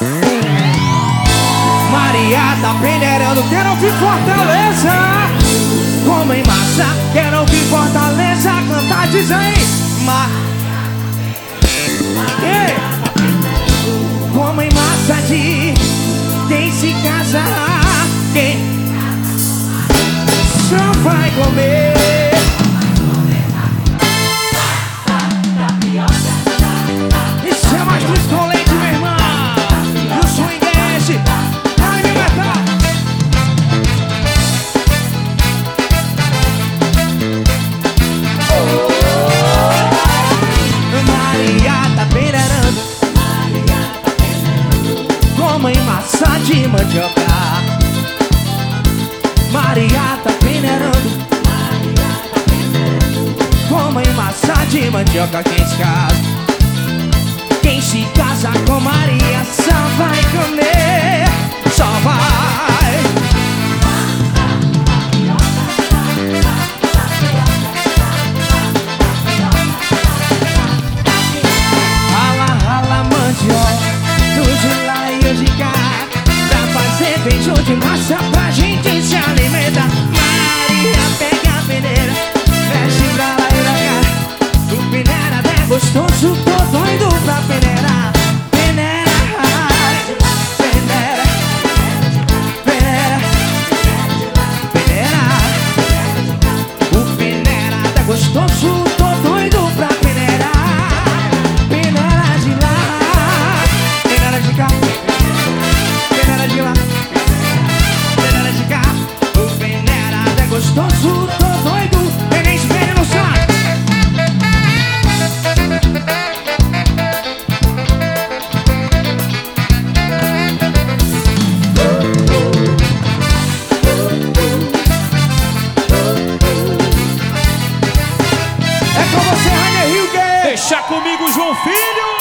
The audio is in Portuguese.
Maria tá peneirando, quero ouvir Fortaleza. Como em massa, quero ouvir Fortaleza. Cantar, diz aí. Como em massa de quem se casa, quem só vai comer. Isso é mais doce com leite, meu irmão. E o swing é esse. Vai me matar. Maria tá peneirando, como em massa de mandioca. Maria tá peneirando, como em massa de mandioca. Quem se casa com Maria só vai comer, só vai. Rala, rala mandioca, do de lá e eu de cá, pra fazer beijo de massa pra gente se alimentar. Maria pega a peneira, mexe pra lá e pra cá. O peneira é gostoso, tô doido pra peneirar. Peneira, peneira, peneira, peneira. O peneira é gostoso, tô doido pra peneirar. Peneira de lá, peneira de cá, peneira de lá, peneira de cá. O peneira é gostoso, tô doido. Tem nem espelho no saco. É com você, Rainer Hilger. Deixa comigo, João Filho.